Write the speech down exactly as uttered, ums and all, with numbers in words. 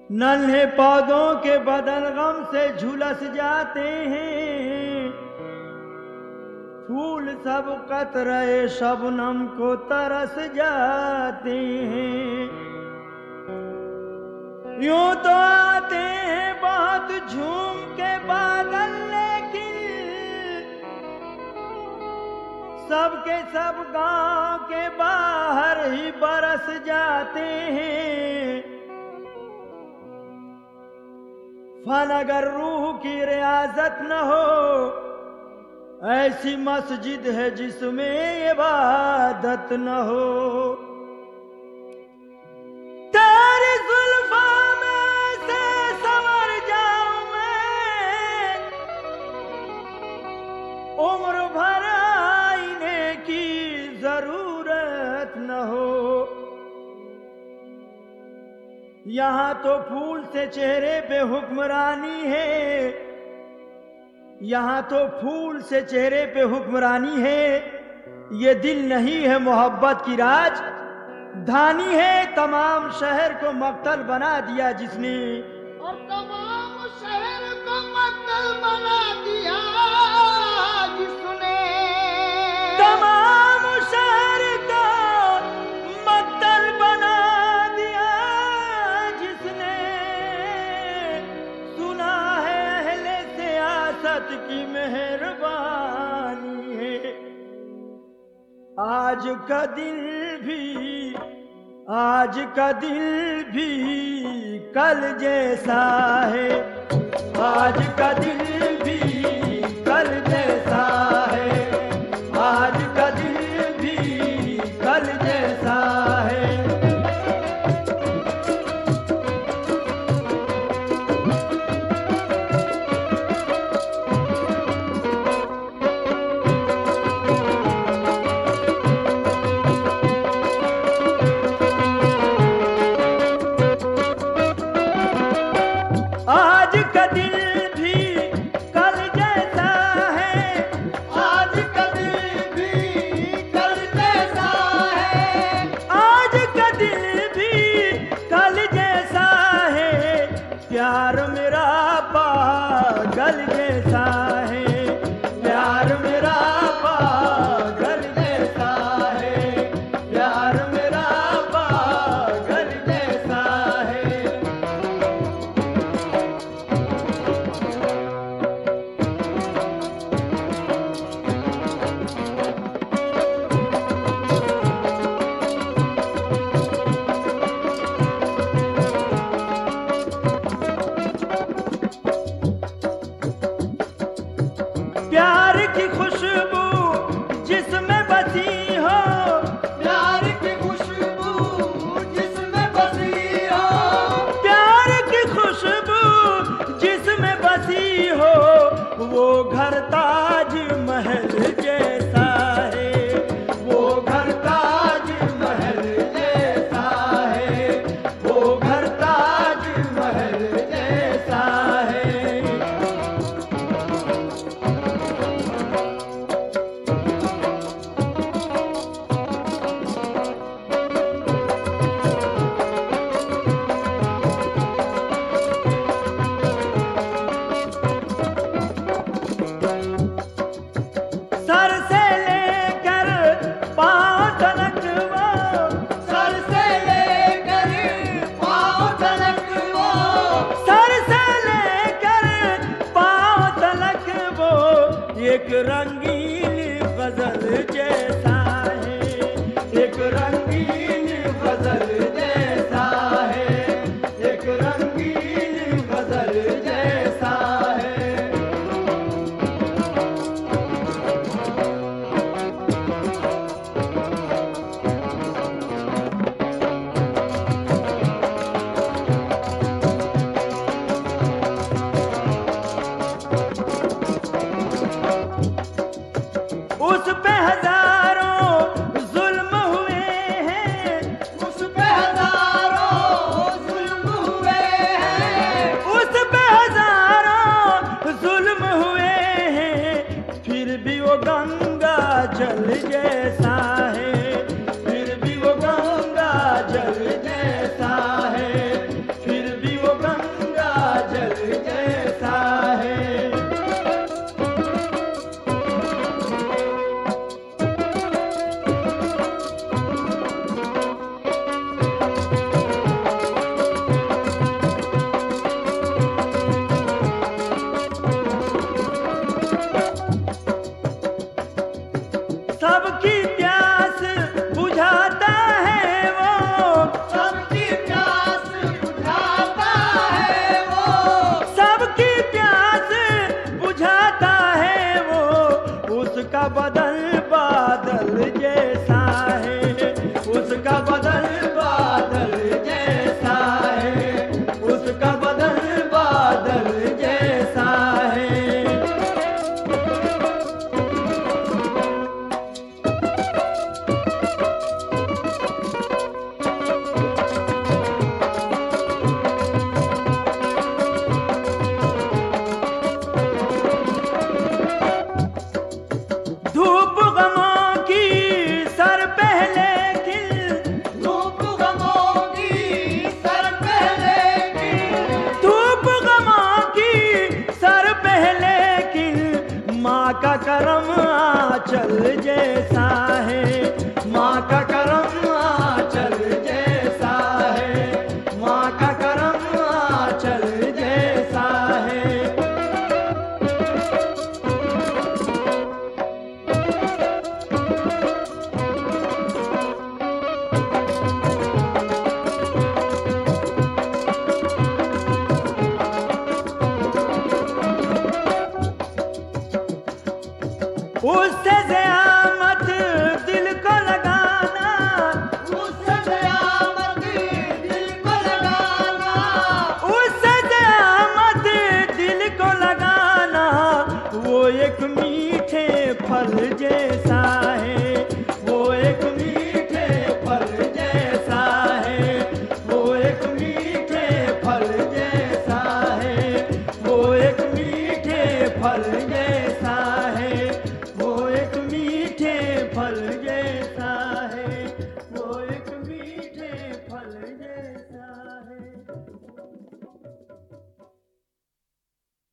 नन्हे पौधों के बदन गम से झुलस जाते हैं, फूल सब कतरे शबनम को तरस जाते हैं। यूं तो आते हैं बहुत झूम के बादल, लेकिन सबके सब गांव के बाहर ही बरस जाते हैं। फन अगर रूह की रियाजत न हो, ऐसी मस्जिद है जिसमें इबादत न हो। तेरी जुल्फा में से संवर जाऊं मैं, उम्र भर आईने की जरूरत न हो। यहाँ तो फूल से चेहरे पे हुक्मरानी है, यहाँ तो फूल से चेहरे पे हुक्मरानी है। ये दिल नहीं है मोहब्बत की राज धानी है, तमाम शहर को मक्तल बना दिया जिसने, और तमाम शहर को मक्तल बना दिया जिसने, तमाम शहर को मक्तल बना दिया जिसने। सुना है अहले सियासत की मेहरबानी है, आज का दिल भी आज का दिल भी कल जैसा है, आज का दिल भी कल जैसा है, आज का दिल भी कल जैसा है। आज का दिल भी कल जैसा है, आज का दिल भी कल जैसा है, आज का दिल भी कल जैसा है। प्यार मेरा पागल जैसा है, प्यार मेरा पागल जैसा है, प्यार मेरा पागल जैसा है। प्यार की खुशबू जिसमें बसी हो, प्यार की खुशबू जिसमें बसी हो, प्यार की खुशबू जिसमें बसी हो, वो घर ताज महल जैसा है, वो घर ताज महल जैसा है, वो घर ताज महल जैसा है। सर से लेकर पांव तलक वो, सर से लेकर पाँव तलक वो, सर से लेकर पांव तलक वो एक रंगीन गजल जैसा है, एक रंगीन गजल जैसा है, एक रंगीन गजल जैसा है। नरम आंचल जैसा है।